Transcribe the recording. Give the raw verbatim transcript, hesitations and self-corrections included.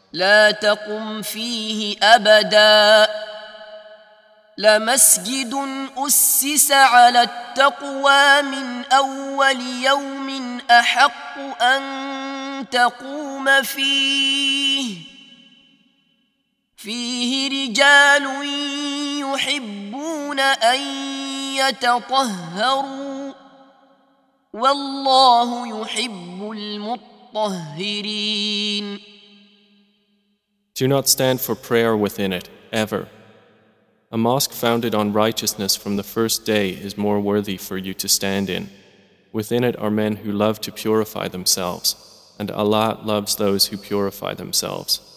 لا تقم فيه أبدا لمسجد أسس على التقوى من أول يوم أحق أن تقوم فيه فيه رجال يحبون أن يتطهروا والله يحب المطهرين. Do not stand for prayer within it, ever. A mosque founded on righteousness from the first day is more worthy for you to stand in. Within it are men who love to purify themselves, and Allah loves those who purify themselves.